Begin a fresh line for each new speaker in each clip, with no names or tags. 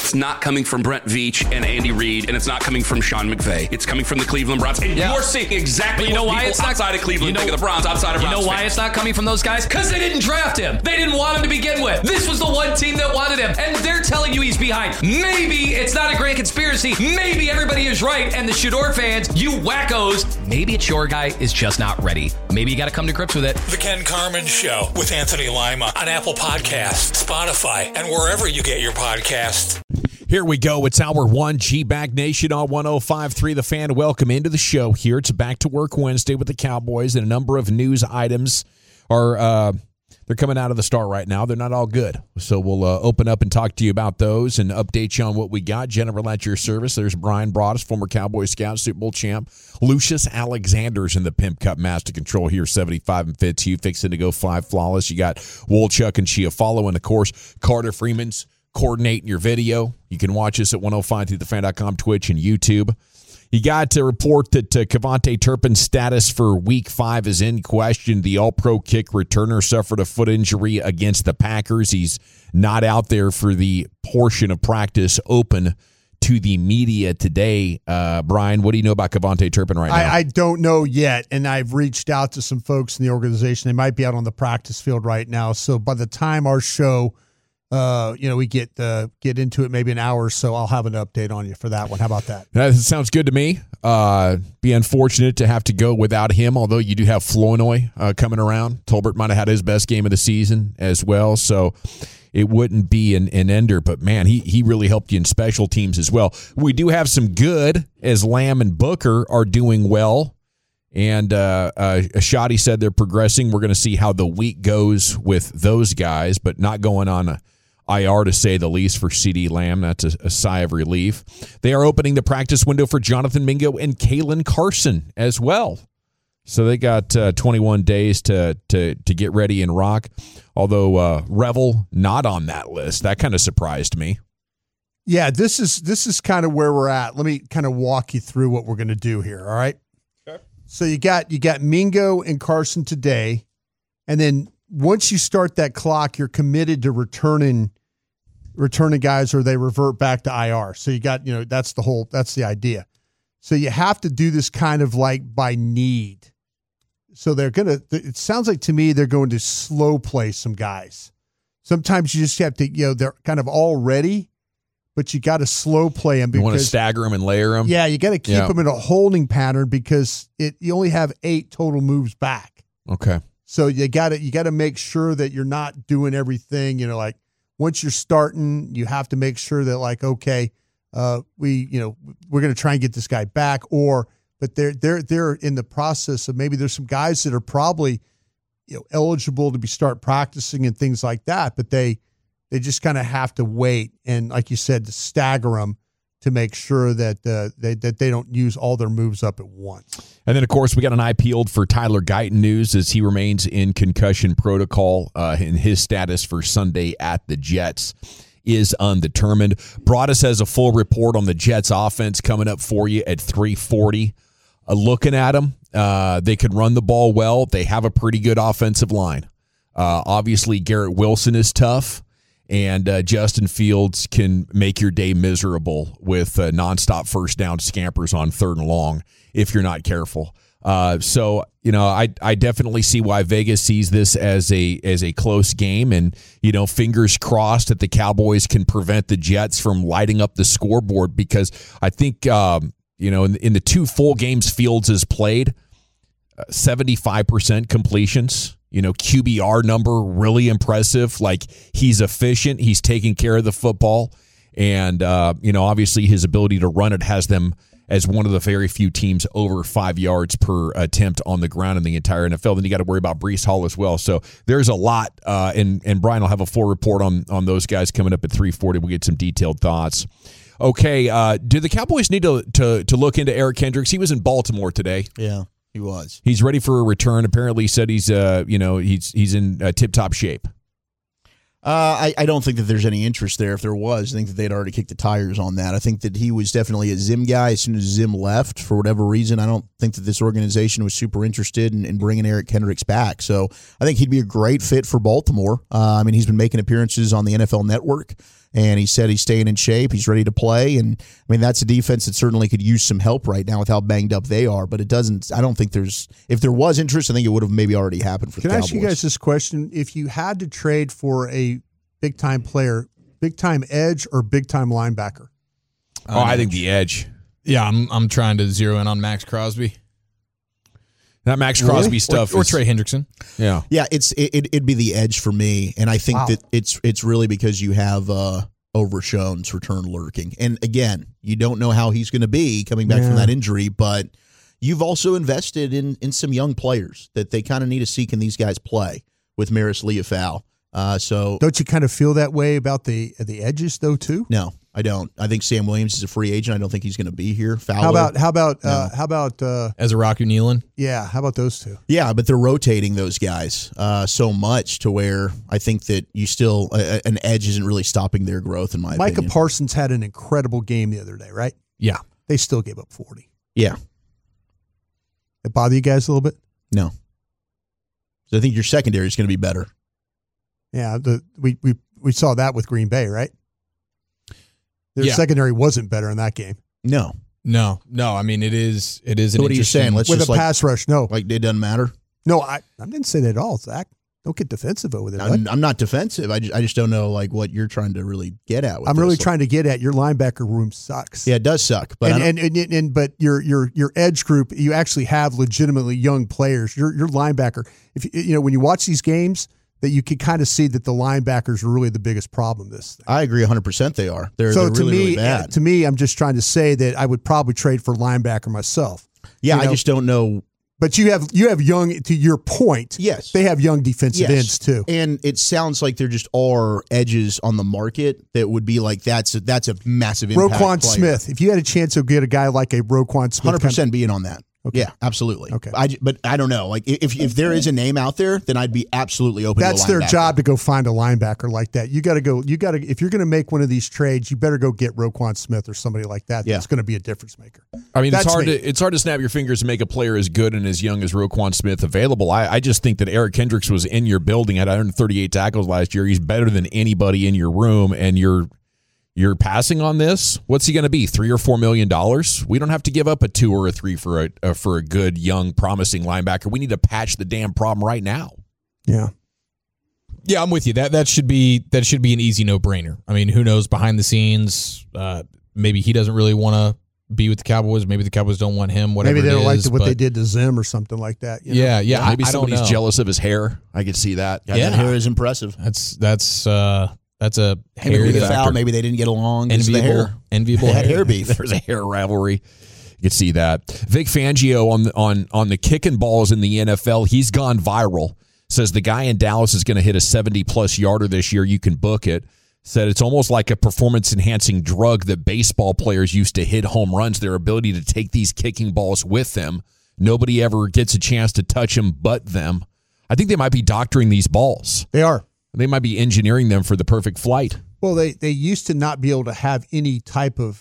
it's not coming from Brent Veach and Andy Reid, and it's not coming from Sean McVay. It's coming from the Cleveland Browns. And you're seeing exactly what people outside of Cleveland think of the Browns, outside of Browns.
You know why it's not coming from those guys? Because they didn't draft him. They didn't want him to begin with. This was the one team that wanted him, and they're telling you he's behind. Maybe it's not a grand conspiracy. Maybe everybody is right, and the Shador fans, you wackos, maybe it's your guy is just not ready. Maybe you got to come to grips with it.
The Ken Carman Show with Anthony Lima on Apple Podcasts, Spotify, and wherever you get your podcasts.
Here we go. It's Hour 1, G-Bag Nation on 105.3 The Fan. Welcome into the show here. It's a back-to-work Wednesday with the Cowboys, and a number of news items are they're coming out of the Star right now. They're not all good. So we'll open up and talk to you about those and update you on what we got. Jennifer, at your service. There's Brian Broaddus, former Cowboy Scout, Super Bowl champ. Lucius Alexander's in the Pimp Cup Master Control here, 75 and 52, fixing to go 5 flawless. You got Wolchuk and Chiafalo, and, of course, Carter Freeman's coordinating your video. You can watch us at 105throughthefan.com, Twitch, and YouTube. You got to report that Kevontae Turpin's status for Week 5 is in question. The All-Pro kick returner suffered a foot injury against the Packers. He's not out there for the portion of practice open to the media today. Brian, what do you know about Kevontae Turpin right now?
I don't know yet, and I've reached out to some folks in the organization. They might be out on the practice field right now. So by the time our show we get into it maybe an hour or so, I'll have an update on you for that one. How about that?
That sounds good to me. Be unfortunate to have to go without him, although you do have Flournoy coming around. Tolbert might have had his best game of the season as well, so it wouldn't be an ender. But, man, he really helped you in special teams as well. We do have some good, as Lamb and Booker are doing well. And Ashadi said they're progressing. We're going to see how the week goes with those guys, but not going on IR, to say the least, for CeeDee Lamb. That's a sigh of relief. They are opening the practice window for Jonathan Mingo and Kalen Carson as well. So they got 21 days to get ready and rock, although Revel not on that list. That kind of surprised me.
Yeah, this is kind of where we're at. Let me kind of walk you through what we're going to do here, all right? Okay. So you got Mingo and Carson today, and then once you start that clock, you're committed to returning guys, or they revert back to IR. So you got, that's the idea. So you have to do this kind of like by need. So it sounds like to me they're going to slow play some guys. Sometimes you just have to, they're kind of all ready, but you got to slow play them.
You want to stagger them and layer them?
Yeah, you got to keep them in a holding pattern because you only have 8 total moves back.
Okay.
So you got to make sure that you're not doing everything, like once you're starting, you have to make sure that like, okay, we're going to try and get this guy back, but they're in the process of, maybe there's some guys that are probably, eligible to start practicing and things like that, but they just kind of have to wait. And like you said, to stagger them to make sure that they don't use all their moves up at once.
And then, of course, we got an eye peeled for Tyler Guyton news as he remains in concussion protocol, and his status for Sunday at the Jets is undetermined. Broaddus has a full report on the Jets offense coming up for you at 3:40. Looking at them, they could run the ball well. They have a pretty good offensive line. Obviously, Garrett Wilson is tough. And Justin Fields can make your day miserable with nonstop first down scampers on 3rd and long if you're not careful. So I definitely see why Vegas sees this as a close game, and fingers crossed that the Cowboys can prevent the Jets from lighting up the scoreboard, because I think in the 2 full games Fields has played, 75% completions. QBR number, really impressive. Like, he's efficient. He's taking care of the football. And, obviously his ability to run it has them as one of the very few teams over 5 yards per attempt on the ground in the entire NFL. Then you got to worry about Breece Hall as well. So there's a lot. And Brian will have a full report on those guys coming up at 3:40. We'll get some detailed thoughts. Okay. Do the Cowboys need to look into Eric Kendricks? He was in Baltimore today.
Yeah. He was.
He's ready for a return. Apparently, he said he's in tip-top shape.
I don't think that there's any interest there. If there was, I think that they'd already kicked the tires on that. I think that he was definitely a Zim guy as soon as Zim left. For whatever reason, I don't think that this organization was super interested in bringing Eric Kendricks back. So I think he'd be a great fit for Baltimore. He's been making appearances on the NFL Network, And he said he's staying in shape. He's ready to play. And, I mean, that's a defense that certainly could use some help right now with how banged up they are. But it doesn't – I don't think there's – if there was interest, I think it would have maybe already happened for the Cowboys.
Can I ask you guys this question? If you had to trade for a big-time player, big-time edge or big-time linebacker?
I think the edge.
Yeah, I'm trying to zero in on Max Crosby.
That Max Crosby stuff.
Or Trey Hendrickson.
Yeah.
Yeah, it'd be the edge for me. And I think that it's really because you have Overshown's return lurking. And again, you don't know how he's going to be coming back from that injury, but you've also invested in some young players that they kind of need to see can these guys play with Maris Liufau. So
don't you kind of feel that way about the edges though too?
No, I don't. I think Sam Williams is a free agent. I don't think he's going to be here. Fowler.
How about
Ezra Nealon?
Yeah, how about those two?
Yeah, but they're rotating those guys so much to where I think that you still an edge isn't really stopping their growth in my opinion.
Micah Parsons had an incredible game the other day, right?
Yeah.
They still gave up 40.
Yeah.
It bother you guys a little bit?
No. So I think your secondary is going to be better.
Yeah, we saw that with Green Bay, right? Their secondary wasn't better in that game.
No.
I mean, it is.
So what are you saying? Let's
with
just
a pass rush, no.
Like it doesn't matter?
No, I didn't say that at all, Zach. Don't get defensive over there.
I'm not defensive. I just don't know like what you're trying to really get at. With
I'm really trying to get at your linebacker room sucks.
Yeah, it does suck. But
but your edge group, you actually have legitimately young players. Your linebacker, when you watch these games, that you can kind of see that the linebackers are really the biggest problem.
I agree 100% they are. They're really bad.
To me, I'm just trying to say that I would probably trade for linebacker myself.
Yeah, I just don't know.
But you have young, to your point.
Yes.
They have young defensive ends too.
And it sounds like there just are edges on the market that would be like that's a massive impact.
Roquan Smith. If you had a chance to get a guy like a Roquan Smith.
100% being on that. Okay. Yeah, absolutely.
Okay.
But I don't know. Like if there is a name out there, then I'd be absolutely open
That's
to a linebacker.
Their job to go find a linebacker like that. You got to if you're going to make one of these trades, you better go get Roquan Smith or somebody like that. That's going to be a difference maker.
I mean, it's hard to snap your fingers and make a player as good and as young as Roquan Smith available. I just think that Eric Kendricks was in your building, had 138 tackles last year. He's better than anybody in your room, and you're passing on this. What's he going to be? $3 or $4 million? We don't have to give up a 2 or a 3 for a good, young, promising linebacker. We need to patch the damn problem right now.
Yeah,
I'm with you. That should be an easy no-brainer. I mean, who knows behind the scenes? Maybe he doesn't really want to be with the Cowboys. Maybe the Cowboys don't want him. Whatever.
Maybe they don't like what they
did
did to Zim or something like that.
Yeah.
Maybe somebody's jealous of his hair. I could see that.
Yeah, that hair is impressive.
That's a hair
foul. Maybe they didn't get along.
Enviable
hair beef.
There's a hair rivalry. You can see that. Vic Fangio on the kicking balls in the NFL, he's gone viral. Says the guy in Dallas is going to hit a 70-plus yarder this year. You can book it. Said it's almost like a performance-enhancing drug that baseball players used to hit home runs, their ability to take these kicking balls with them. Nobody ever gets a chance to touch them but them. I think they might be doctoring these balls.
They are.
They might be engineering them for the perfect flight.
Well, they used to not be able to have any type of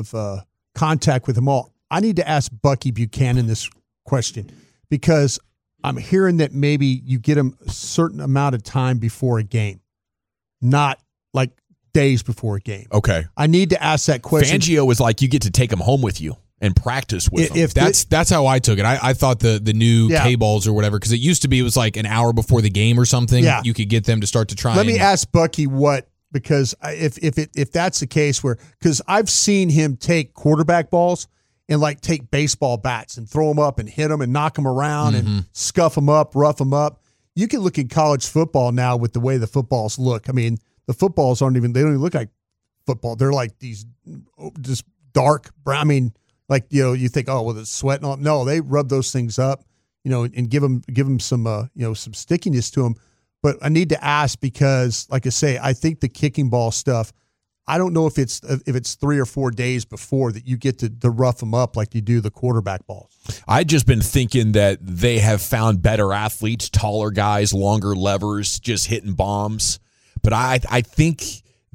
contact with them all. I need to ask Bucky Buchanan this question because I'm hearing that maybe you get them a certain amount of time before a game, not like days before a game.
Okay.
I need to ask that question.
Fangio was like, you get to take them home with you and practice with them.
That's how I took it. I thought the new K-balls or whatever, because it used to be, it was like an hour before the game or something.
Yeah.
You could get them to start to try.
Let me ask Bucky because if that's the case because I've seen him take quarterback balls and like take baseball bats and throw them up and hit them and knock them around and scuff them up, rough them up. You can look at college football now with the way the footballs look. I mean, the footballs they don't even look like football. They're like these just dark brown. I mean, like, you think, oh, well, it's sweating on. No, they rub those things up, and give them some, some stickiness to them. But I need to ask because, like I say, I think the kicking ball stuff, I don't know if it's 3 or 4 days before that you get to rough them up like you do the quarterback balls.
I've just been thinking that they have found better athletes, taller guys, longer levers, just hitting bombs. But I think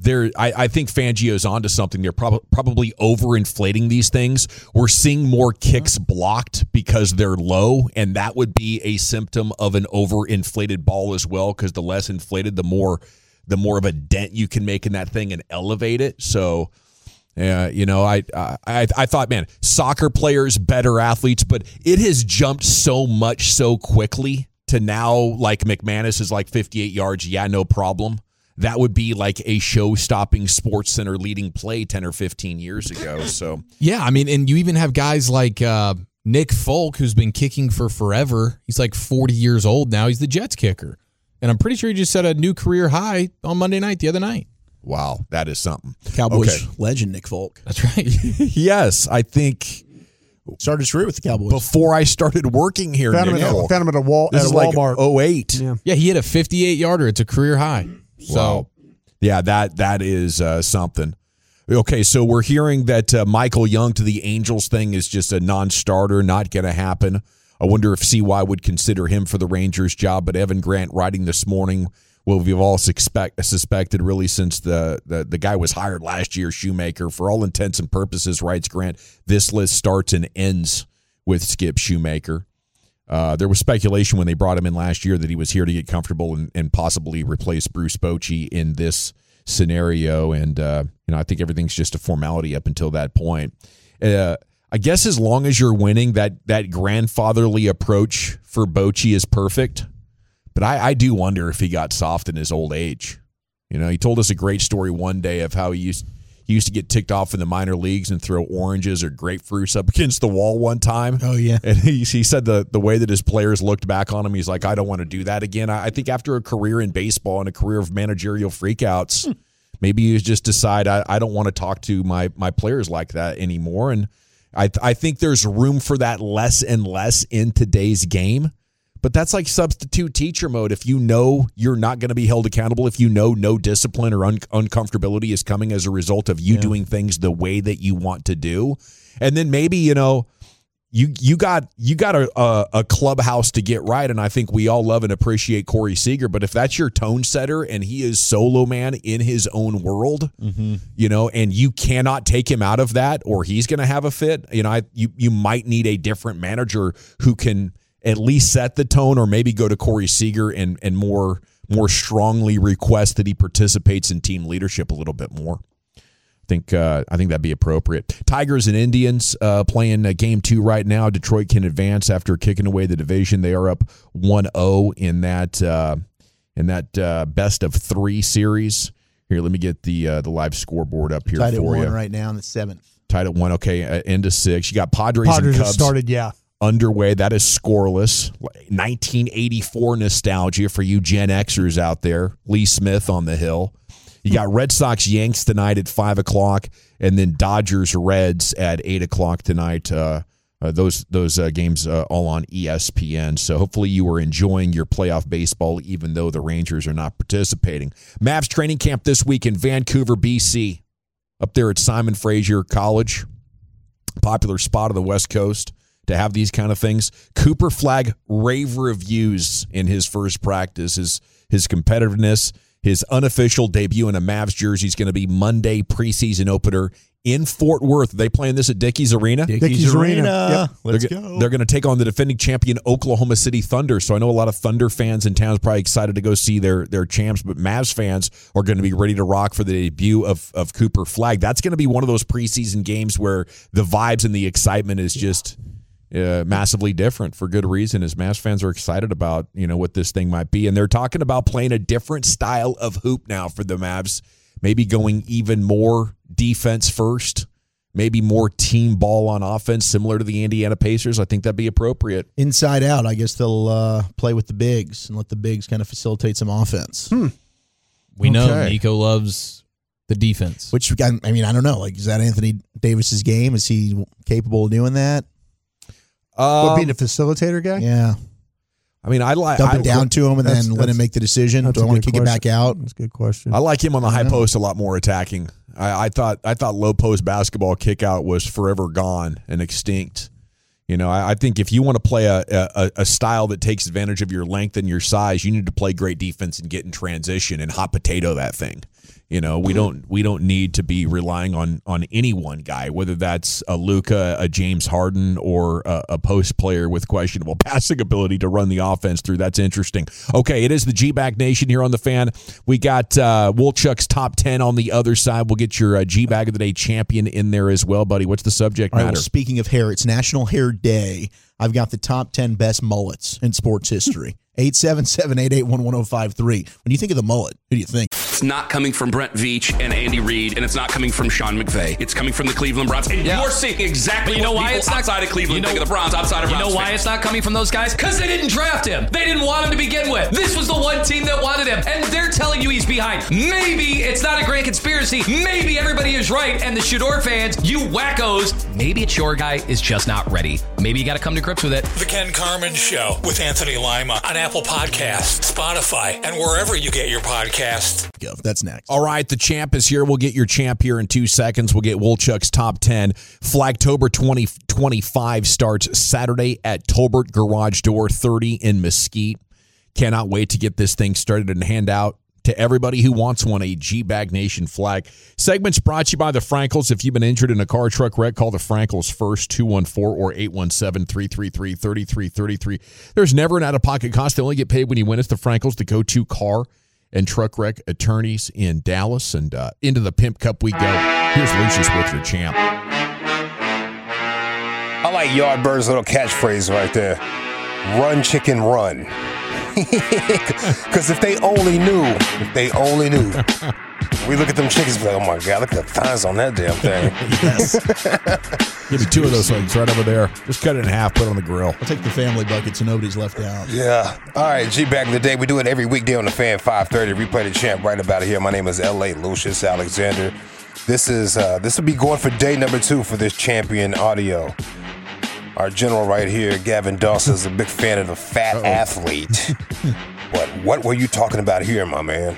I think Fangio's onto something. They're probably overinflating these things. We're seeing more kicks blocked because they're low, and that would be a symptom of an overinflated ball as well, because the less inflated, the more the more of a dent you can make in that thing and elevate it. So, I thought, man, soccer players, better athletes, but it has jumped so much so quickly to now, like McManus is like 58 yards. Yeah, no problem. That would be like a show-stopping Sports Center leading play 10 or 15 years ago. So
yeah, I mean, and you even have guys like Nick Folk, who's been kicking for forever. He's like 40 years old now. He's the Jets kicker. And I'm pretty sure he just set a new career high on Monday night, the other night.
Wow, that is something.
Cowboys legend Nick Folk.
That's right.
Yes, I think
started his career with the Cowboys
before I started working here.
Found him at a Walmart.
Like 08.
Yeah, he hit a 58-yarder. It's a career high. So,
wow. Yeah, that is something. Okay, so we're hearing that Michael Young to the Angels thing is just a non-starter, not going to happen. I wonder if CY would consider him for the Rangers job, but Evan Grant writing this morning, well, we've all suspected really since the guy was hired last year, Shoemaker, for all intents and purposes, writes Grant, this list starts and ends with Skip Shoemaker. There was speculation when they brought him in last year that he was here to get comfortable and possibly replace Bruce Bochy in this scenario. And, I think everything's just a formality up until that point. I guess as long as you're winning, that grandfatherly approach for Bochy is perfect. But I do wonder if he got soft in his old age. He told us a great story one day of how he used to get ticked off in the minor leagues and throw oranges or grapefruits up against the wall one time.
Oh, yeah.
And he said the way that his players looked back on him, he's like, I don't want to do that again. I think after a career in baseball and a career of managerial freakouts, maybe you just decide I don't want to talk to my players like that anymore. And I think there's room for that less and less in today's game. But that's like substitute teacher mode. If you know you're not going to be held accountable, if you know no discipline or uncomfortability is coming as a result of you doing things the way that you want to do, and then maybe you got a clubhouse to get right, and I think we all love and appreciate Corey Seager. But if that's your tone setter and he is solo man in his own world, and you cannot take him out of that, or he's going to have a fit. You might need a different manager who can at least set the tone, or maybe go to Corey Seager and more strongly request that he participates in team leadership a little bit more. I think that'd be appropriate. Tigers and Indians playing game 2 right now. Detroit can advance after kicking away the division. They are up 1-0 in that best of 3 series. Here, let me get the live scoreboard up here
tied
for you.
Tied at 1 right now in the 7th.
Tied at 1. Okay, into 6. You got Padres and Cubs
started, yeah.
Underway. That is scoreless. 1984 nostalgia for you Gen Xers out there. Lee Smith on the hill. You got Red Sox Yanks tonight at 5 o'clock, and then Dodgers Reds at 8 o'clock tonight. Those games all on ESPN. So hopefully you are enjoying your playoff baseball, even though the Rangers are not participating. Mavs training camp this week in Vancouver, BC, up there at Simon Fraser College, popular spot on the West Coast to have these kind of things. Cooper Flagg rave reviews in his first practice. His competitiveness, his unofficial debut in a Mavs jersey is going to be Monday preseason opener in Fort Worth. Are they playing this at Dickies Arena?
Dickies Arena. Yep.
Let's go. They're going to take on the defending champion Oklahoma City Thunder. So I know a lot of Thunder fans in town is probably excited to go see their champs, but Mavs fans are going to be ready to rock for the debut of Cooper Flagg. That's going to be one of those preseason games where the vibes and the excitement is just massively different for good reason, as Mavs fans are excited about what this thing might be. And they're talking about playing a different style of hoop now for the Mavs, maybe going even more defense first, maybe more team ball on offense, similar to the Indiana Pacers. I think that'd be appropriate.
Inside out, I guess they'll play with the bigs and let the bigs kind of facilitate some offense.
We know Nico loves the defense.
Which, I mean, I don't know. Like, is that Anthony Davis's game? Is he capable of doing that?
Being a facilitator guy?
Yeah.
I mean,
dump it down to him and then let him make the decision. Do I want to kick it back out?
That's a good question.
I like him on the high post a lot more attacking. I thought low post basketball kick out was forever gone and extinct. I think if you want to play a style that takes advantage of your length and your size, you need to play great defense and get in transition and hot potato that thing. You know, we don't need to be relying on any one guy, whether that's a Luka, a James Harden, or a post player with questionable passing ability to run the offense through. That's interesting. Okay, it is the G-Bag Nation here on the Fan. We got Wolchuk's top 10 on the other side. We'll get your G-Bag of the Day champion in there as well, buddy. What's the subject matter?
Well, speaking of hair, it's National Hair Day. I've got the top 10 best mullets in sports history. 877-881-1053. When you think of the mullet, who do you think?
It's not coming from Brent Veach and Andy Reid, and it's not coming from Sean McVay. It's coming from the Cleveland Browns. And you're seeing exactly what people outside of Cleveland think of the Browns, outside of Browns.
You know why it's not coming from those guys? Because they didn't draft him. They didn't want him to begin with. This was the one team that wanted him, and they're telling you he's behind. Maybe it's not a grand conspiracy. Maybe everybody is right, and the Shador fans, you wackos, maybe it's your guy is just not ready. Maybe you got to come to grips with it.
The Ken Carman Show with Anthony Lima on Apple Podcasts, Spotify, and wherever you get your podcasts.
That's next.
All right, the champ is here. We'll get your champ here in 2 seconds. We'll get Wolchuk's top 10. Flagtober 2025 starts Saturday at Tolbert Garage Door 30 in Mesquite. Cannot wait to get this thing started and hand out to everybody who wants one a G-Bag Nation flag. Segment's brought to you by the Frankels. If you've been injured in a car truck wreck, call the Frankels first, 214 or 817-333-3333. There's never an out-of-pocket cost. They only get paid when you win. It's the Frankels, the go-to car and truck wreck attorneys in Dallas. And into the Pimp Cup we go. Here's Lucius with your champ.
I like Yardbird's little catchphrase right there. Run, chicken, run. Because if they only knew, we look at them chickens and be like, oh my God, look at the thighs on that damn thing.
Yes.
Give me 2 of those things right over there. Just cut it in half, put it on the grill.
I'll take the family bucket so nobody's left out.
Yeah. All right, G-Bag of the Day. We do it every weekday on the Fan 5:30. Replay the champ right about here. My name is L.A. Lucius Alexander. This will be going for day number 2 for this champion audio. Our general right here, Gavin Dawson, is a big fan of the fat athlete. But what were you talking about here, my man?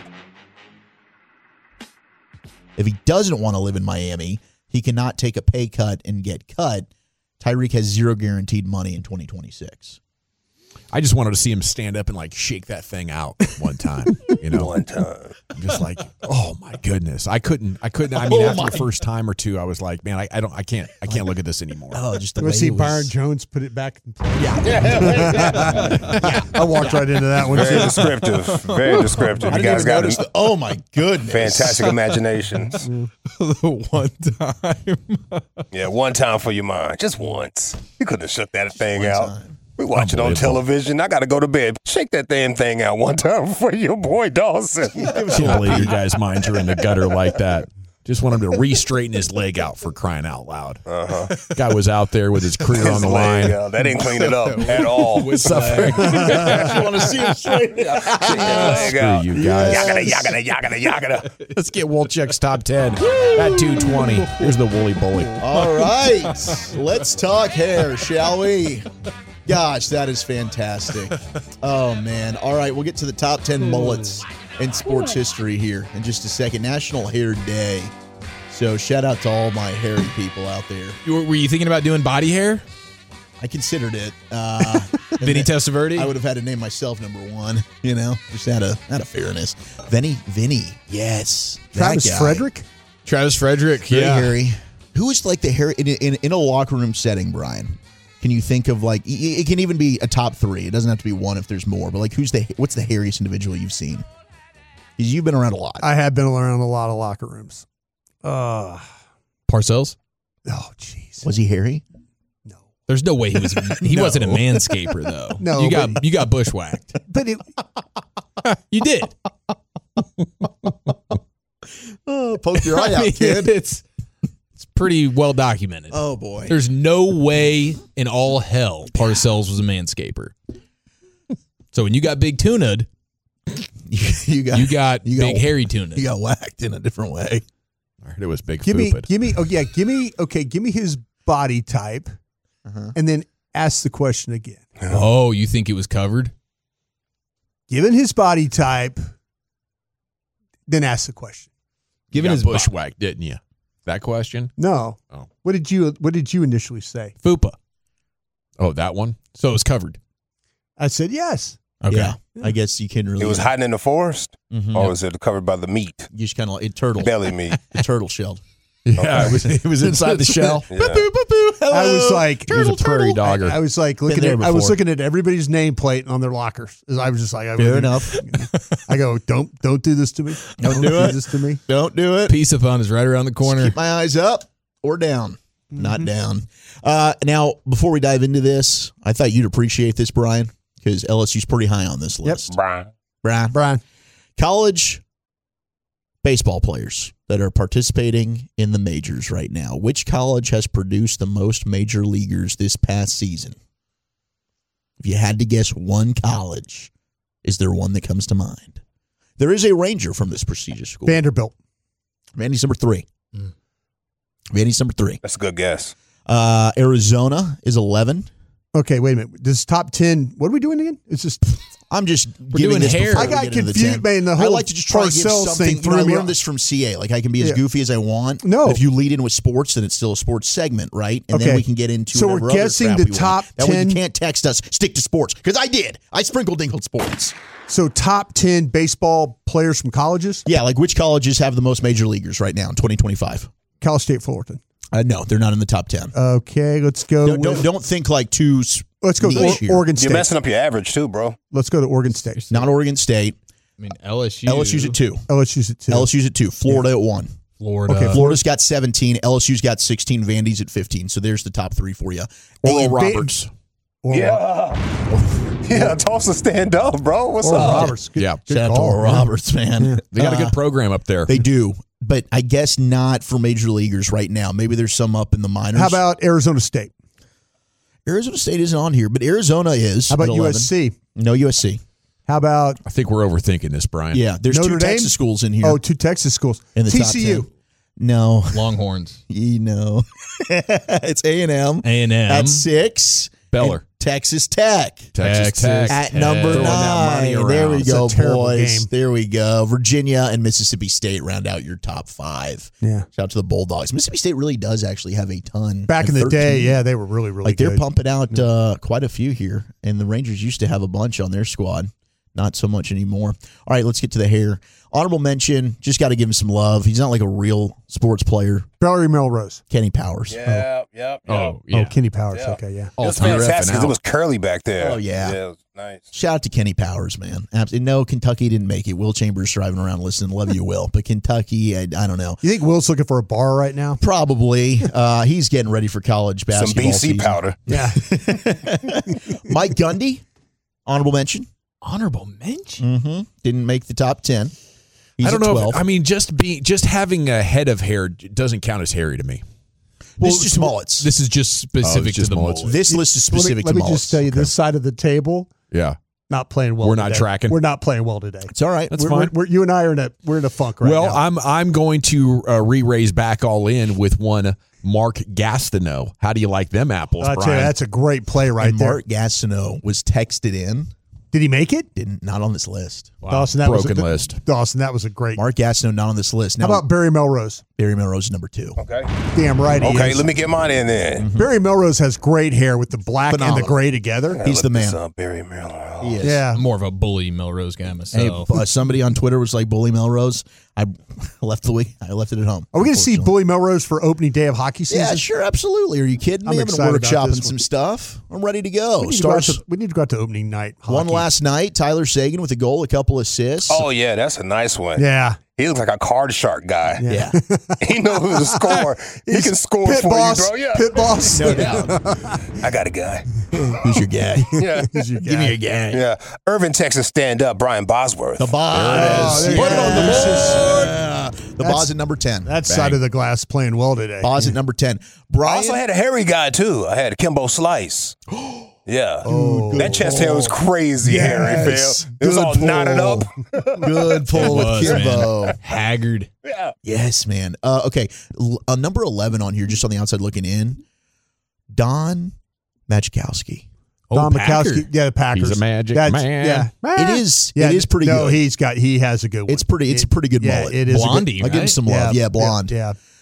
If he doesn't want to live in Miami, he cannot take a pay cut and get cut. Tyreek has 0 guaranteed money in 2026.
I just wanted to see him stand up and like shake that thing out one time.
One time.
Just like, oh my goodness. I couldn't. I mean, after the first time or two, I was like, man, I can't look at this anymore.
Oh, just the
Let's see Byron Jones put it back in place. Yeah. I walked right into that one.
Very descriptive. Very descriptive. You guys got
oh my goodness.
Fantastic imaginations.
One time.
Yeah, one time for your mind. Just once. You couldn't have shook that thing out.
Time.
We watch it on television. I got to go to bed. Shake that damn thing out one time for your boy Dawson.
I can't believe you guys' minds are in the gutter like that. Just want him to re-straighten his leg out, for crying out loud. Guy was out there with his career on the line.
That didn't clean it up at all.
Suffering.
I want to see him straight.
Screw you guys.
Yagada.
Let's get Wolchuk's top 10 at 220. Here's the Woolly Bully.
All right. Let's talk hair, shall we? Gosh, that is fantastic. Oh, man. All right, we'll get to the top 10 mullets in sports history here in just a second. National Hair Day. So shout out to all my hairy people out there.
Were you thinking about doing body hair?
I considered it.
Vinny Testaverde?
I would have had to name myself number 1, just out of fairness. Vinny, yes.
Travis Frederick?
Travis Frederick,
Very hairy. Who is like the hair in a locker room setting, Brian? Can you think of like, it can even be a top 3. It doesn't have to be 1 if there's more, but like what's the hairiest individual you've seen? Because you've been around a lot.
I have been around a lot of locker rooms.
Parcells?
Oh, jeez.
Was he hairy?
No.
There's no way he was. He wasn't a manscaper though.
No,
you got bushwhacked.
But it,
You did.
Poke your eye out, kid.
It's pretty well documented.
Oh boy.
There's no way in all hell Parcells was a manscaper. So when you got big tuna'd, you got big hairy tuna.
You got whacked in a different way.
I heard it was big
give me
foopid.
his body type, and then ask the question again.
Oh, you think it was covered?
Given his body type, then ask the question.
Given his bushwhack, didn't you? That question?
No.
Oh.
What did you initially say?
Fupa.
Oh, that one?
So it was covered.
I said yes.
Okay.
Yeah, I guess you can really.
It was hiding in the forest,
Mhm.
or was it covered by the meat?
You just kind of turtle
Belly meat.
the turtle shell.
Yeah, it was inside the shell.
Yeah.
I was like,
He was a prairie dogger.
I was like
Been there
I was
before.
looking at everybody's nameplate on their lockers. I was just like,
Fair enough.
I go, don't do this to me. Don't
do it.
this to me.
Don't do it.
Piece of fun is right around the corner.
Keep my eyes up or down. Not down. Now, before we dive into this, I thought you'd appreciate this, Brian, because LSU's pretty high on this list.
Brian.
Brian. College baseball players that are participating in the majors right now. Which college has produced the most major leaguers this past season? If you had to guess one college, is there one that comes to mind? There is a Ranger from this prestigious school.
Vanderbilt.
Vandy's number 3. Vandy's number 3.
That's a good guess.
Arizona is 11.
Okay, wait a minute. This top 10. What are we doing again? It's just
I'm just giving
doing
this
hair.
before
I
we
got
get into the
confused,
10.
man. The
I
whole
like to just try to give
Parcells
something.
thing
You know, I
threw me
learned
off.
this from CA. Like I can be as
Yeah.
goofy as I want.
No.
But if you lead in with sports, then it's still a sports segment, right? And then
Okay.
we can get into.
So we're
whatever other
guessing
crap
the
we want.
top
That way
10
you can't text us. Stick to sports because I did. I sprinkled dinkled sports.
so top 10 baseball players from colleges.
Yeah, like which colleges have the most major leaguers right now in 2025?
Cal State Fullerton.
No, they're not in the top 10.
Okay, let's go.
Don't think like two.
Let's go
niche
to
here.
Oregon State.
You're messing up your average too, bro.
Let's go to Oregon State.
Not Oregon State.
I mean, LSU.
LSU's at 2.
LSU's at 2.
LSU's at 2. Florida at 1.
Florida.
Okay,
Florida's got 17. LSU's got 16. Vandy's at 15. So there's the top 3 for you.
Oral
Va-
Roberts.
Yeah, Tulsa stand up, bro. What's
Oral
up?
Roberts. Good,
Yeah.
good
Shout out to
call.
Oral Roberts, man.
They got a good program up there.
They do, but I guess not for major leaguers right now. Maybe there's some up in the minors.
How about Arizona State?
Arizona State isn't on here, but Arizona is.
How about
at 11.
USC?
No USC.
How about
I think we're overthinking this, Brian.
Yeah, there's
Notre
2
Dame?
Texas schools in here.
Oh, 2 Texas schools.
in the top
TCU.
10. No,
Longhorns.
it's A&M.
A&M.
At 6.
Beller.
And Texas Tech.
Texas Tech.
At number
Throwing that money
9. There
around.
we
It's
go,
a terrible
boys.
game.
There we go. Virginia and Mississippi State round out your top 5.
Yeah.
Shout out to the Bulldogs. Mississippi State really does actually have a ton.
Back in
Like
the day,
13.
yeah, they were really
Like they're
good.
pumping out quite a few here, and the Rangers used to have a bunch on their squad. Not so much anymore. All right, let's get to the hair. Honorable mention, just got to give him some love. He's not like a real sports player.
Valerie Melrose.
Kenny Powers.
Yep.
Oh, yeah.
Oh, Kenny Powers.
Yeah.
Okay, yeah.
It was
All-time
fantastic
reffing
because
out.
it was curly back there.
Oh, yeah.
Yeah, it was nice.
Shout out to Kenny Powers, man. Absolutely. No, Kentucky didn't make it. Will Chambers driving around listening. Love you, Will. But Kentucky, I don't know.
You think Will's looking for a bar right now?
Probably. He's getting ready for college
Some
basketball
BC
season.
powder.
Yeah.
Mike Gundy, honorable mention.
Honorable mention.
Didn't make the top 10. He's
I don't
at
know.
12.
I mean, just having a head of hair doesn't count as hairy to me.
This is just mullets.
This is just specific
it's just
to the
mullets.
mullet.
This list is specific
let
to
me
mullets.
just tell you, this side of the table,
Yeah.
not playing well.
We're not
today.
tracking.
We're not playing well today.
It's all right.
That's
We're-
fine.
we're- you and I are in a funk right
Well,
now.
I'm going to re-raise back all in with one Mark Gastineau. How do you like them apples,
I'll tell you,
Brian?
that's a great play right
and
there.
Mark Gastineau was texted in.
Did he make it?
Not on this list.
Dawson, that was
Broken
a,
list.
Dawson, that was a great.
Mark Gastineau not on this list. Now,
How about Barry Melrose?
Barry Melrose is number 2.
Okay.
Damn right he
Okay,
is.
let me get mine in then.
Barry Melrose has great hair with the black and
Phenomenal.
the gray together.
He's the man.
Barry Melrose.
He is.
Yeah.
I'm more of a bully Melrose guy
Hey,
myself.
somebody on Twitter was like Bully Melrose. I left it at home.
Are we going to see
unfortunately.
Bully Melrose for opening day of hockey season?
Yeah, sure, absolutely. Are you kidding me?
I'm
I've been
excited about
workshopping
this
some
one.
stuff. I'm ready to go.
We need to go out
Starts
to- we need to go out to opening night. Hockey.
one last night. Tyler Sagan with a goal, a couple assists.
Oh, yeah, that's a nice one.
Yeah.
He looks like a card shark guy.
yeah.
He knows who to score. He can score
Pit
for
boss.
you, bro. Yeah.
Pit boss.
No doubt.
I got a guy.
Who's your guy?
Yeah.
Give me your guy.
Yeah. Irvin, Texas, stand up. Brian Bosworth.
The Boz.
There it is.
Put it on the
Yes.
board. The
That's-
Boz at number 10.
That side of the glass playing well today.
Boz at number 10.
I
Brian.
also had a hairy guy, too. I had Kimbo Slice. Yeah. That chest hair was crazy hairy,
Yes.
Phil. It was
Good
all knotted
pull.
up.
Good pull with
was, man.
Kimbo.
Haggard.
Yeah.
Yes, man. Okay. Number 11 on here, just on the outside looking in, Don Majkowski.
Don
Packard.
Mikowski. Yeah, the Packers.
He's a magic
That's-
man.
Yeah.
It is pretty
no,
good.
He has a good one.
It's a pretty good
yeah,
mullet.
it is.
Blondie,
I'll give him
right?
some love. Yeah, blonde.
Yeah.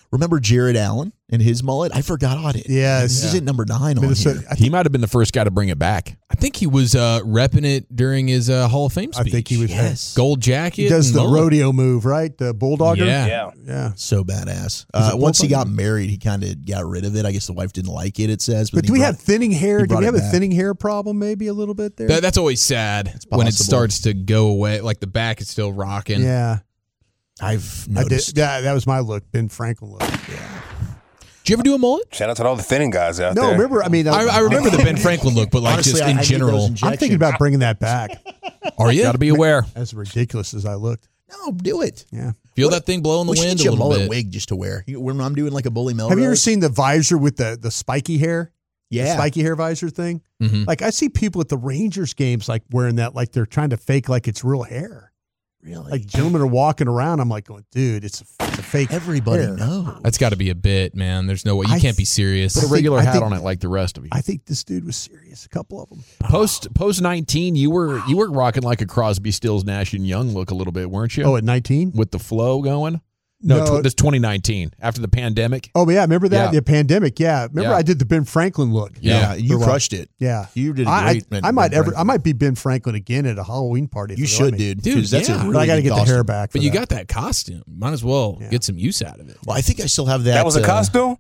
Remember Jared Allen and his mullet? I forgot it.
Yes.
This is at number 9 on here.
He might have been the first guy to bring it back.
I think he was repping it during his Hall of Fame speech.
I think he was.
Yes.
Gold jacket.
He does
and
the
mullet.
rodeo move, right? The bulldogger.
Yeah.
So badass. Once he got married, he kind of got rid of it. I guess the wife didn't like it, it says.
But do we have thinning hair? Do we have a
back.
thinning hair problem maybe a little bit there?
That's always sad when it
possible.
starts to go away. Like the back is still rocking.
yeah.
I've
I did.
noticed.
That was my look, Ben Franklin look.
Did you ever do a mullet?
Shout out to all the thinning guys out
No,
there.
remember, I mean,
I remember the Ben Franklin look, but like
Honestly,
just
I
in
need those
general.
injections.
I'm thinking about bringing that back.
Are you?
Got to be aware.
As ridiculous as I looked.
No, do it.
Yeah.
Feel that thing blow in the
We should
wind
get
a
you a
little
mullet
bit.
wig just to wear. When I'm doing like a Bully Melrose.
Have you ever seen the visor with the spiky hair?
Yeah.
The spiky hair visor thing?
Mhm.
Like I see people at the Rangers games like wearing that, like they're trying to fake like it's real hair.
Really?
Like gentlemen are walking around. I'm like going, dude, it's a fake.
Everybody
hair.
knows.
That's got to be a bit, man. There's no way. You can't be serious.
Put a
think-
regular
I
hat
think-
on it like the rest of you.
I think this dude was serious. A couple of them.
Post 19, you were rocking like a Crosby, Stills, Nash and Young look a little bit, weren't you?
Oh, at 19?
With the flow going. No,
No.
this 2019 after the pandemic.
Oh, yeah. Remember that?
Yeah.
The pandemic. Yeah. Remember
Yeah.
I did the Ben Franklin look.
Yeah, you
For a while.
crushed it.
Yeah.
You did
I
great.
might be Ben Franklin again at a Halloween party. if
You
they
should,
let me.
dude.
Dude,
'cause that's
yeah.
a
But
really
But I got to
good
get the hair
costume.
back.
But
for
you
that.
got that costume. Might as well
Yeah.
get some use out of it.
Well, I think I still have that.
That was a costume?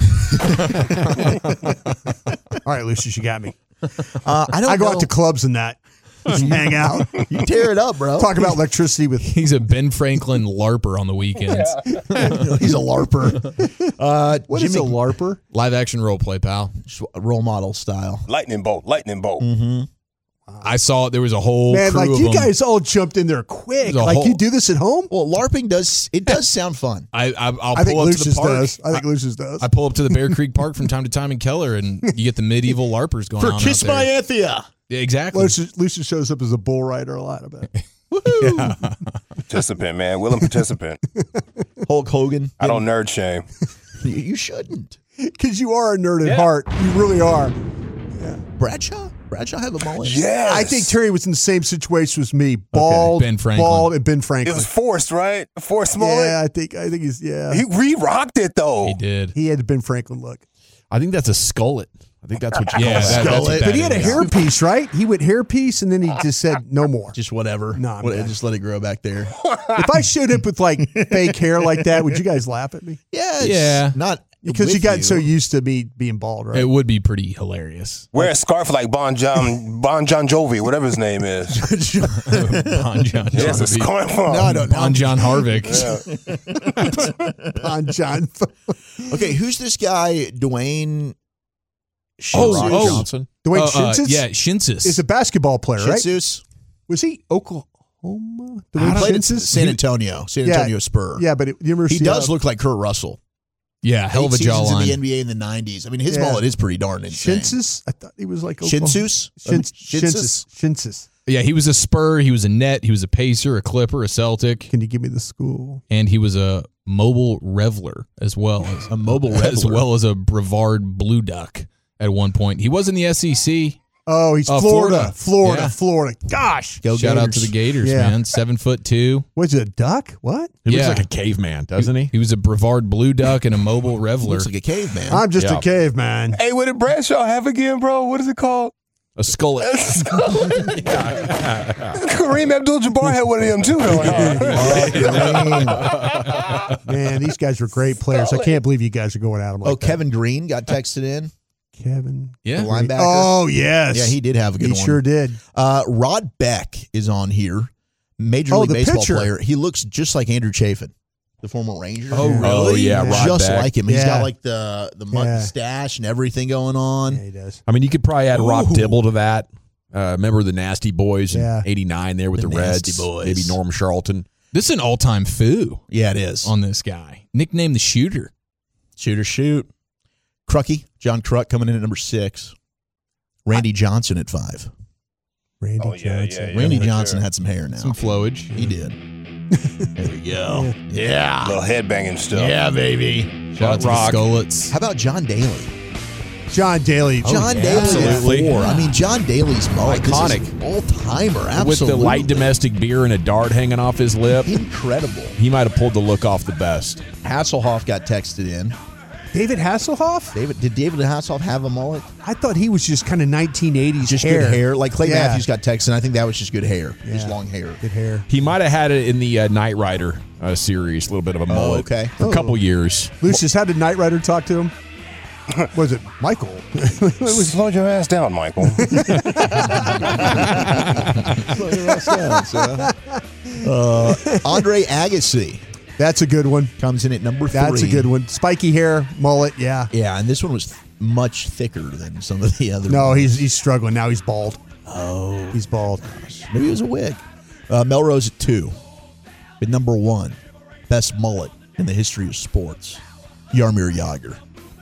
All right, Lucius, you got me.
I don't
I go
know.
out to clubs and that. Just hang out.
You tear it up, bro.
Talk about electricity with.
He's a Ben Franklin LARPer on the weekends.
He's a LARPer.
What is a LARPer?
Live action role play, pal.
Role model style.
Lightning bolt.
I saw there was a whole
Man,
crew
like
of
you
them.
guys all jumped in there quick.
There's a
Like
whole-
you do this at home?
Well, LARPing does sound fun.
I'll
I think
pull up to
Lucius
the park.
does. I think Lucius does.
I pull up to the Bear Creek Park from time to time in Keller, and you get the medieval LARPers going on
Kiss
out there.
My Anthea.
Yeah, exactly.
Lucius shows up as a bull rider a lot. I bet.
Participant, man. Willing participant.
Hulk Hogan.
I don't nerd shame.
You shouldn't.
Because you are a nerd at heart. You really are.
Bradshaw have a mullet.
Yes.
I think Terry was in the same situation as me. Bald,
Ben Franklin.
bald, and Ben
It
Franklin.
was forced, right? Forced mullet.
Yeah, I think he's
He re-rocked it though.
He did.
He had the Ben Franklin look.
I think that's a skullet. I think that's what you
Yeah,
call that.
that's what
But he
that
had a
is.
hairpiece, right? He went hairpiece, and then he just said no more.
Just whatever.
No, I'm good.
Just let it grow back there.
If I showed up with like fake hair like that, would you guys laugh at me?
Yeah. it's
Yeah.
Not
Because
with
you got so used to me being bald, right?
It would be pretty hilarious.
Wear a scarf like Bon Jovi, whatever his name is.
Bon John
Yes, a
Jovi.
scarf from.
No, I don't know.
Bon John Harvick.
On John.
Okay, who's this guy? Dwayne.
Rock
oh.
Johnson.
Dwayne Shinsis
Yeah, Shinsis.
is a basketball player, right?
Shinsus.
Was he Oklahoma?
He
Dwayne
played at
Shinsis?
San Antonio. San Antonio Spur.
Yeah, but you remember
He does look like Kurt Russell.
Yeah, hell of a
8 seasons
jawline.
in the NBA in the 90s. I mean, his
Yeah.
mullet is pretty darn insane.
Shinsis? I thought he was like Oklahoma.
Shinsus?
Shinsis.
Yeah, he was a Spur, he was a Net, he was a Pacer, a Clipper, a Celtic,
Can you give me the school?
and he was a mobile reveler as well as
A mobile
as
reveler.
well as a Brevard Blue Duck at one point. He was in the SEC.
Oh, he's
Florida.
Florida.
Yeah.
Gosh.
Go
Shout out
Gators.
to the Gators,
Yeah.
man. 7'2".
Was it a duck? What?
He
Yeah.
looks like a caveman, doesn't he?
He was a Brevard Blue Duck and a mobile reveler.
Looks like a caveman.
I'm just
Yeah.
a caveman.
Hey, what did Bradshaw have again, bro? What is it called?
A skullet.
Kareem Abdul-Jabbar had one of them too, though.
Man, these guys are great players. I can't believe you guys are going at them like that.
Kevin Green got texted in.
Kevin.
yeah.
The linebacker.
Oh, yes.
Yeah, he did have a good
He
one.
sure did.
Rod Beck is on here. Major
Oh,
League
the
Baseball
pitcher.
player. He looks just like Andrew Chafin, the former Ranger.
Oh, really?
Oh, yeah, Rod
Just
Beck.
like him. He's
Yeah.
got like the mustache and everything going on.
Yeah, he does.
I mean, you could probably add Rob Dibble to that. Remember the Nasty Boys in
Yeah.
'89 there with the,
The
Reds?
Nasty Boys.
Maybe Norm Charlton.
This is an all-time foo
Yeah, it is.
on this guy. Nicknamed the Shooter.
Shoot. Crucky, John Kruk coming in at number 6. Randy Johnson at 5.
Randy
yeah,
Johnson.
yeah.
Randy
for
Johnson
sure.
had some hair now.
Some flowage.
He did. There we go. Yeah.
Little headbanging stuff.
Yeah, baby.
Shout out to the
Rock.
Skullets.
How about John Daly?
John Daly.
John Daly
absolutely.
at 4. I mean, John Daly's mullet.
Iconic.
All-timer, absolutely.
With the light domestic beer and a dart hanging off his lip.
Incredible.
He might have pulled the look off the best.
Hasselhoff got texted in.
David Hasselhoff?
Did David Hasselhoff have a mullet?
I thought he was just kind of 1980s
Just
hair.
good hair. Like Clay
Yeah.
Matthews got texted, and I think that was just good hair.
Yeah.
Just long hair.
Good hair.
He might have had it in the Knight Rider series, a little bit of a mullet.
Okay.
For a couple years.
Lucius, how did Knight Rider talk to him? Was it Michael?
Slow your ass down, Michael.
Andre Agassi
That's a good one.
comes in at number 3.
That's a good one. Spiky hair, mullet, yeah.
Yeah, and this one was much thicker than some of the other
No,
ones.
he's struggling. Now he's bald.
Oh.
He's bald.
Maybe it was a wig. Melrose at 2. At number 1, best mullet in the history of sports, Jaromir Jagr.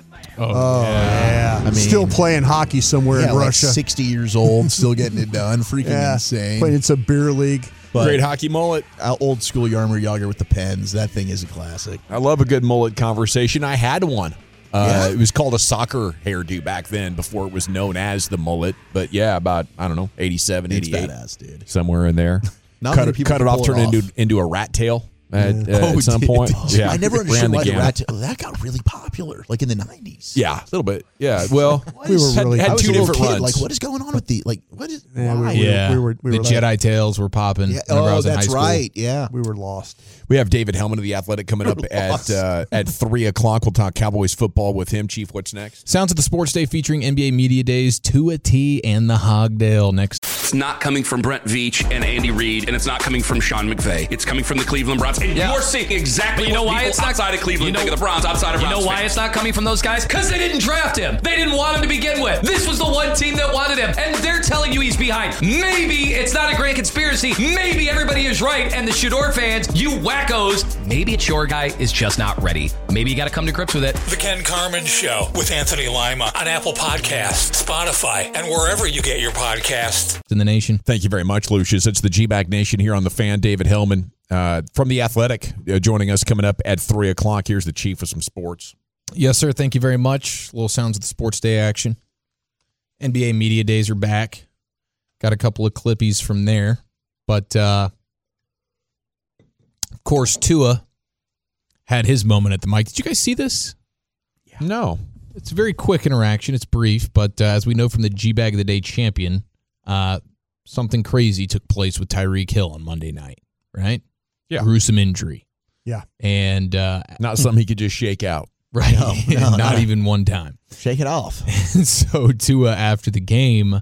Yeah.
I mean,
still playing hockey somewhere in
like
Russia.
60 years old, still getting it done. Freaking insane.
Playing in some beer league.
But
Great hockey mullet.
old school Jaromir Jagr with the pens. That thing is a classic.
I love a good mullet conversation. I had one.
Yeah?
It was called a soccer hairdo back then before it was known as the mullet. But yeah, about, 87,
It's
88.
badass, dude.
Somewhere in there.
Not
cut
many
it,
people
cut it
can
off,
pull
turn
it
it into a rat tail at some
did-
point. Yeah.
I never
Ran
understood
the
why the
gamut.
rat that got really popular, like in the 90s.
Yeah, a little bit. Yeah. Well,
We were
had,
really-
had
I was
two
a little
different
kid,
runs.
like, what is going on with the, like, what is,
Yeah,
why?
Yeah,
we were
the Jedi tails were popping.
Yeah,
whenever I
oh,
was in high
that's
school.
right. Yeah.
We were lost.
We have David Hellman of The Athletic coming up at 3 o'clock. We'll talk Cowboys football with him. Chief, what's next?
Sounds of the Sports Day featuring NBA Media Days, Tua T and the Hogdale next.
It's not coming from Brent Veach and Andy Reid, and it's not coming from Sean McVay. It's coming from the Cleveland Browns. And you're seeing exactly
But
what people outside of Cleveland think of the Browns, outside of
You
Browns
know why
fans.
it's not coming from those guys? Because they didn't draft him. They didn't want him to begin with. This was the one team that wanted him, and they're telling you he's behind. Maybe it's not a grand conspiracy. Maybe everybody is right, and the Shador fans, you wackos, maybe it's your guy is just not ready. Maybe you got to come to grips with it.
The Ken Carmen Show with Anthony Lima on Apple Podcasts, Spotify, and wherever you get your podcasts.
In the nation.
Thank you very much, Lucius. It's the G-Bag Nation here on The Fan. David Hellman from The Athletic joining us coming up at 3 o'clock. Here's the Chief with some sports.
Yes, sir. Thank you very much. Little sounds of the Sports Day action. NBA Media Days are back. Got a couple of clippies from there. But, of course, Tua had his moment at the mic. Did you guys see this?
No.
It's a very quick interaction. It's brief, but as we know from the G-Bag of the Day champion, something crazy took place with Tyreek Hill on Monday night, right?
Yeah.
Gruesome injury.
Yeah.
And,
Not something he could just shake out.
right,
No,
not
no.
even one time.
Shake it off.
So Tua, after the game,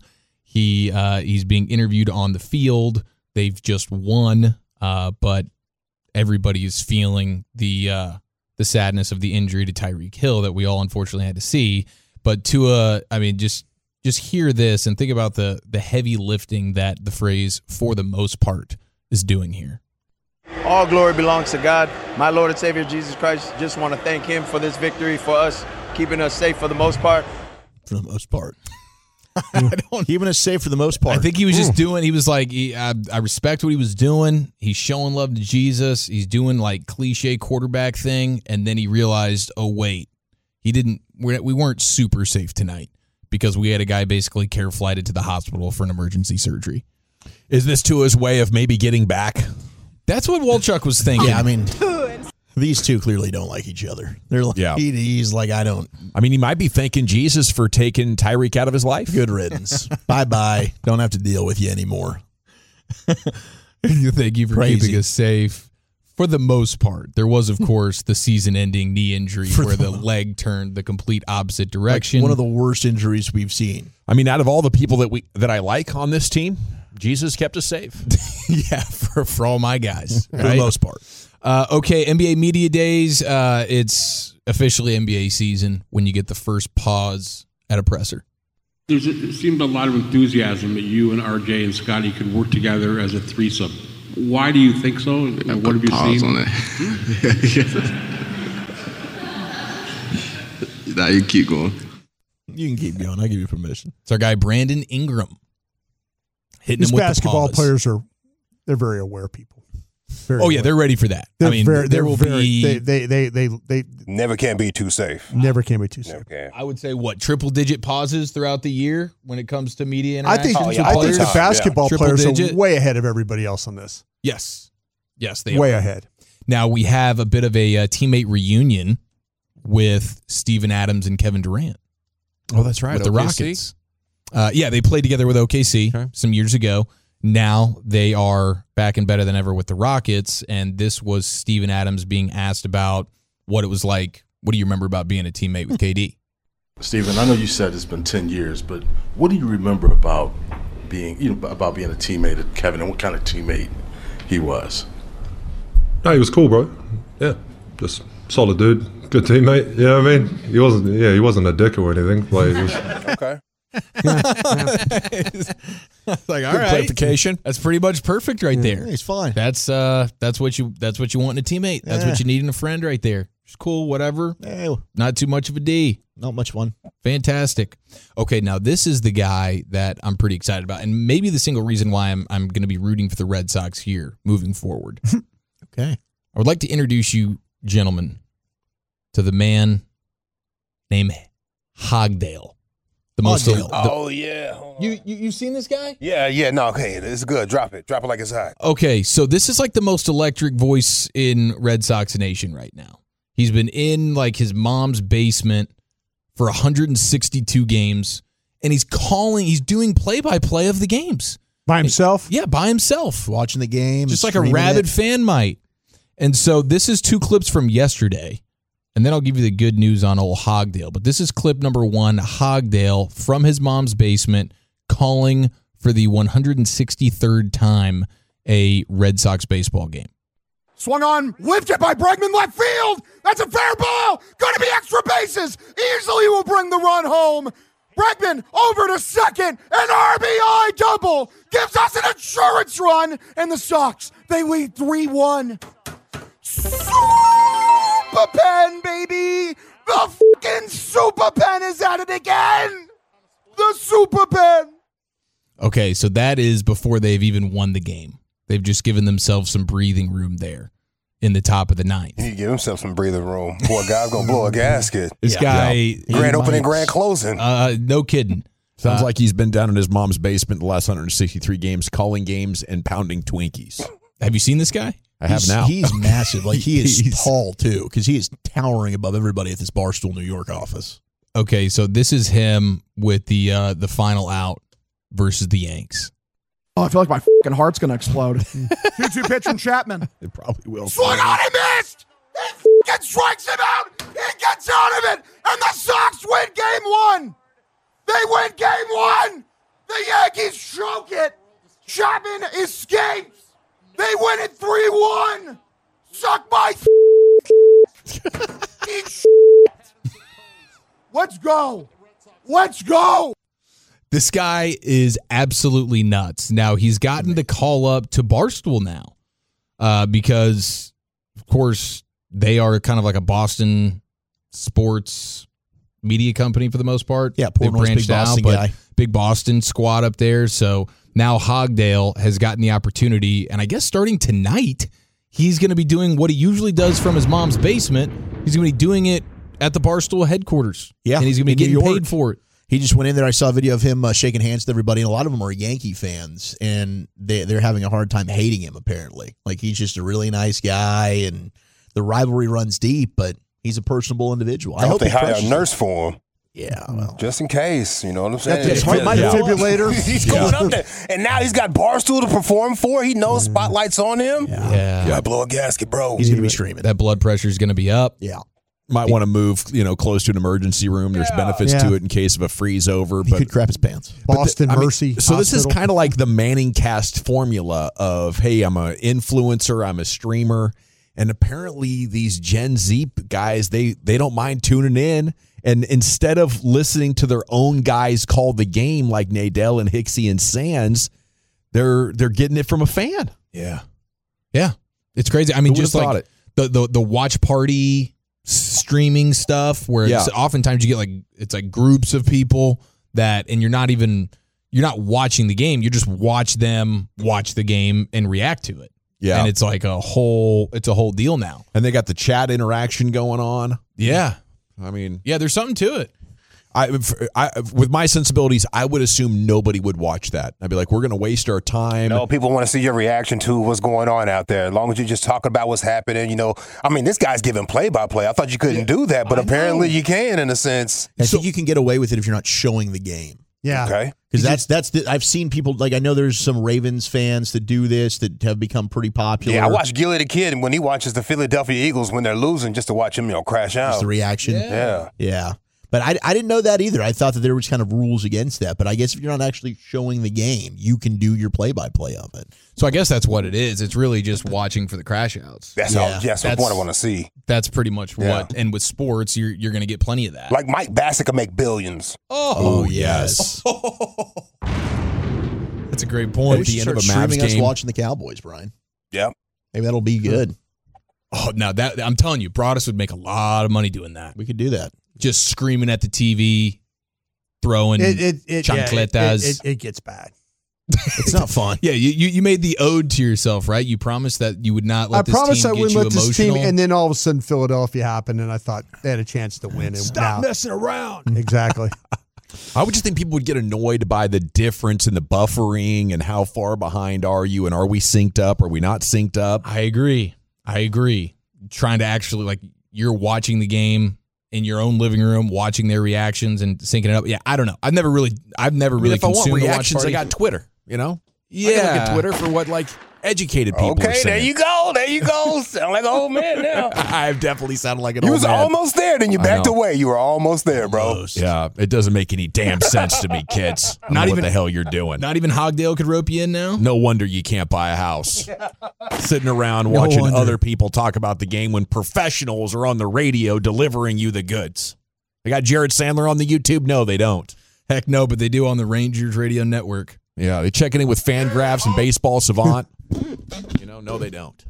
he's being interviewed on the field. They've just won, but everybody is feeling the sadness of the injury to Tyreek Hill that we all unfortunately had to see. But Tua, I mean, just hear this and think about the heavy lifting that the phrase "for the most part" is doing here.
All glory belongs to God. My Lord and Savior, Jesus Christ. Just want to thank him for this victory, for us, keeping us safe for the most part.
For the most part. Keeping us safe for the most part.
I think he was just doing. He was like, I respect what he was doing. He's showing love to Jesus. He's doing like cliche quarterback thing, and then he realized, oh wait, he didn't. We weren't super safe tonight because we had a guy basically care flighted to the hospital for an emergency surgery.
Is this Tua's way of maybe getting back?
That's what Walchuk was thinking.
Yeah, I mean, these two clearly don't like each other. They're like,
Yeah.
he's like, I don't.
I mean, he might be thanking Jesus for taking Tyreek out of his life.
Good riddance. Bye-bye. Don't have to deal with you anymore.
Thank you for
Crazy.
keeping us safe. For the most part, there was, of course, the season-ending knee injury where the leg turned the complete opposite direction.
One of the worst injuries we've seen.
I mean, out of all the people that I like on this team, Jesus kept us safe.
Yeah, for all my guys.
For the
right?
most part.
Okay, NBA Media Days. It's officially NBA season when you get the first pause at a presser.
It seemed a lot of enthusiasm that you and RJ and Scotty could work together as a threesome. Why do you think so? And what have you seen?
On it. Nah, you keep going.
You can keep going. I give you permission.
It's our guy Brandon Ingram hitting
These
him with
basketball
the pause.
players they're very aware people.
They're ready for that. There will be.
They
never can be too safe.
Never can be too safe.
I would say triple-digit pauses throughout the year when it comes to media interaction.
I think the basketball players are way ahead of everybody else on this.
Yes, they
way
are.
ahead.
Now we have a bit of a teammate reunion with Steven Adams and Kevin Durant.
Oh, that's right.
With the Rockets. They played together with OKC some years ago. Now they are back and better than ever with the Rockets, and this was Steven Adams being asked about what it was like. What do you remember about being a teammate with KD?
Steven, I know you said it's been 10 years, but what do you remember about being a teammate of Kevin, and what kind of teammate he was?
No, he was cool, bro. Yeah, just solid dude, good teammate. You know what I mean? He wasn't a dick or anything. Like, he was,
okay.
Like, all
good
right,
clarification.
That's pretty much perfect right there.
He's fine.
That's what you want in a teammate. That's what you need in a friend right there. It's cool, whatever. Not too much of a D.
Not much fun.
Fantastic. Okay, now this is the guy that I'm pretty excited about, and maybe the single reason why I'm going to be rooting for the Red Sox here moving forward.
Okay.
I would like to introduce you, gentlemen, to the man named Hogdale. You've seen this guy?
Yeah. No, okay, it's good. Drop it like it's hot.
Okay, so this is like the most electric voice in Red Sox Nation right now. He's been in like his mom's basement for 162 games, and he's doing play-by-play of the games
by himself.
Yeah, by himself,
watching the game,
just like a rabid fan might. And so this is 2 clips from yesterday. And then I'll give you the good news on old Hogdale. But this is clip number 1, Hogdale from his mom's basement calling for the 163rd time a Red Sox baseball game.
Swung on, lifted by Bregman, left field. That's a fair ball. Going to be extra bases. Easily will bring the run home. Bregman over to second. An RBI double gives us an insurance run. And the Sox, they lead 3-1. Super Pen, baby! The fucking Super Pen is at it again! The Super Pen!
Okay, so that is before they've even won the game. They've just given themselves some breathing room there in the top of the 9th.
He give himself some breathing room. Poor guy's going to blow a gasket.
This guy...
Grand opening, grand closing.
No kidding.
Sounds like he's been down in his mom's basement the last 163 games, calling games and pounding Twinkies.
Have you seen this guy?
I have now.
He's massive. Like, he is tall, too, because he is towering above everybody at this Barstool New York office.
Okay, so this is him with the final out versus the Yanks.
Oh, I feel like my fucking heart's going to explode. 2-2 pitch from Chapman.
It probably will.
Swung on, he missed! He fucking strikes him out! He gets out of it! And the Sox win game 1! They win game 1! The Yankees choke it! Chapman escapes! They win it 3-1. Suck my eat shit. Let's go. Let's go.
This guy is absolutely nuts. Now, he's gotten the call up to Barstool now because, of course, they are kind of like a Boston sports media company for the most part.
Yeah,
they branched out, but
guy.
Big Boston squad up there. So now Hogdale has gotten the opportunity, and I guess starting tonight, he's going to be doing what he usually does from his mom's basement. He's going to be doing it at the Barstool headquarters.
Yeah,
and he's going to be getting paid for it.
He just went in there. I saw a video of him shaking hands with everybody, and a lot of them are Yankee fans, and they're having a hard time hating him, apparently. Like, he's just a really nice guy, and the rivalry runs deep, but he's a personable individual.
I hope they hire a nurse for him.
Yeah, well,
just in case, you know what I'm saying?
His heart defibrillator.
He's going up there, and now he's got Barstool to perform for. He knows spotlight's on him.
Yeah.
You gotta blow a gasket, bro.
He's gonna be streaming.
That blood pressure is going to be up.
Yeah.
Might want to move, close to an emergency room. There's benefits to it in case of a freeze over.
He could crap his pants.
Boston Mercy.
So this is kind of like the Manning cast formula of, hey, I'm an influencer, I'm a streamer, and apparently these Gen Z guys, they don't mind tuning in. And instead of listening to their own guys call the game like Nadell and Hicksey and Sands, they're getting it from a fan.
Yeah. Yeah. It's crazy. I mean, just like the watch party streaming stuff where it's oftentimes you get it's like groups of people and you're not watching the game. You just watch them watch the game and react to it.
Yeah.
And it's like a whole deal now.
And they got the chat interaction going on.
Yeah.
I mean,
yeah, there's something to it.
I with my sensibilities, I would assume nobody would watch that. I'd be like, we're going to waste our time.
No, people want to see your reaction to what's going on out there. As long as you just talk about what's happening, I mean, this guy's giving play-by-play. I thought you couldn't do that, but apparently you can in a sense.
I think you can get away with it if you're not showing the game.
Yeah.
Okay.
Because I've seen people, like I know there's some Ravens fans that do this that have become pretty popular.
Yeah, I watch Gilly the Kid when he watches the Philadelphia Eagles when they're losing just to watch him, crash out.
Just the reaction.
Yeah.
But I didn't know that either. I thought that there was kind of rules against that. But I guess if you're not actually showing the game, you can do your play-by-play of it.
So I guess that's what it is. It's really just watching for the crash outs.
That's what I want to see.
That's pretty much what. And with sports, you're going to get plenty of that.
Like Mike Bassett could make billions.
Oh yes.
That's a great point.
We should start streaming us watching the Cowboys, Brian.
Yep.
Maybe that'll be good.
Oh, now that I'm telling you, Broadus would make a lot of money doing that.
We could do that.
Just screaming at the TV, throwing chancletas.
It gets bad.
It's not fun.
Yeah, you made the ode to yourself, right? You promised that you would not let this team get you emotional. I promised I wouldn't let this team,
and then all of a sudden Philadelphia happened, and I thought they had a chance to win. Stop messing around. Exactly.
I would just think people would get annoyed by the difference in the buffering and how far behind are you, and are we synced up? Are we not synced up?
I agree. Trying to actually, you're watching the game in your own living room, watching their reactions and syncing it up. Yeah, I don't know. I've never really
if I want
consumed
reactions, I got Twitter,
Yeah.
I can look at Twitter for what, educated people are saying.
There you go. Sound like an old man now.
I've definitely sounded like an
old
old man.
You was almost there, then you backed away. You were almost there, bro.
Almost.
Yeah, it doesn't make any damn sense to me, kids. Not even what the hell you're doing.
Not even Hogdale could rope you in now?
No wonder you can't buy a house. Sitting around watching other people talk about the game when professionals are on the radio delivering you the goods. They got Jared Sandler on the YouTube? No, they don't.
Heck no, but they do on the Rangers radio network.
Yeah, they checking in with Fangraphs and Baseball Savant. No, they don't.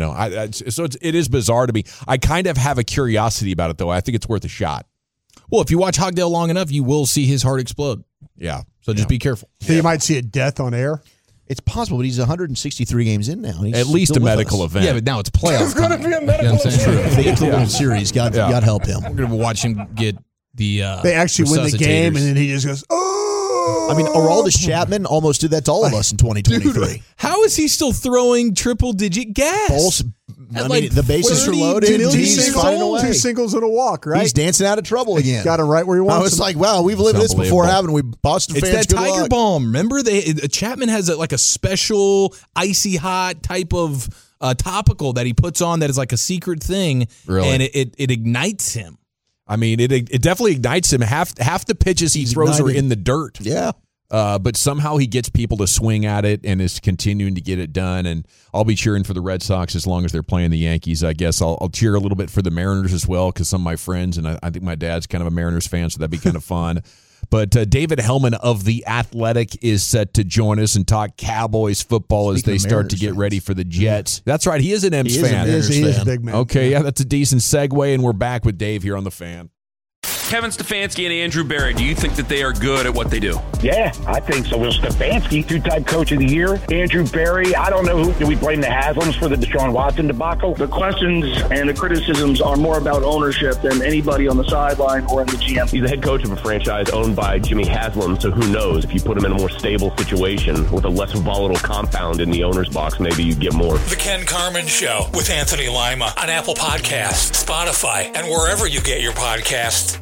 So it is bizarre to me. I kind of have a curiosity about it, though. I think it's worth a shot.
Well, if you watch Hogdale long enough, you will see his heart explode.
Yeah.
So just be careful.
So you might see a death on air?
It's possible, but he's 163 games in now.
At least a medical event.
Yeah, but now it's playoffs.
It's going to be a medical event.
True. If they get to the World Series, God help him.
We're going to watch him get the
They actually win the game, and then he just goes, oh!
I mean, Aroldis Chapman almost did that to all of us in 2023.
Dude, how is he still throwing triple-digit gas?
The bases are loaded. He's finding a way.
2 singles and a walk, right?
He's dancing out of trouble again.
Got him right where he wants him.
I was like, wow, we've lived this before, haven't we? Boston fans,
it's that Tiger Balm. Remember, Chapman has a special icy hot type of topical that he puts on that is like a secret thing, and it ignites him.
I mean, it definitely ignites him. Half the pitches he throws are in the dirt.
Yeah.
But somehow he gets people to swing at it and is continuing to get it done. And I'll be cheering for the Red Sox as long as they're playing the Yankees. I guess I'll cheer a little bit for the Mariners as well because some of my friends, and I think my dad's kind of a Mariners fan, so that'd be kind of fun. But David Hellman of The Athletic is set to join us and talk Cowboys football as they start to get ready for the Jets. That's right. He is an M's fan.
He is a big man.
Okay, yeah, that's a decent segue, and we're back with Dave here on The Fan.
Kevin Stefanski and Andrew Berry, do you think that they are good at what they do?
Yeah, I think so. Well, Stefanski, 2-time coach of the year. Andrew Berry, I don't know do we blame the Haslams for the Deshaun Watson debacle?
The questions and the criticisms are more about ownership than anybody on the sideline or in the GM.
He's the head coach of a franchise owned by Jimmy Haslam, so who knows? If you put him in a more stable situation with a less volatile compound in the owner's box, maybe you get more.
The Ken Carman Show with Anthony Lima on Apple Podcasts, Spotify, and wherever you get your podcasts.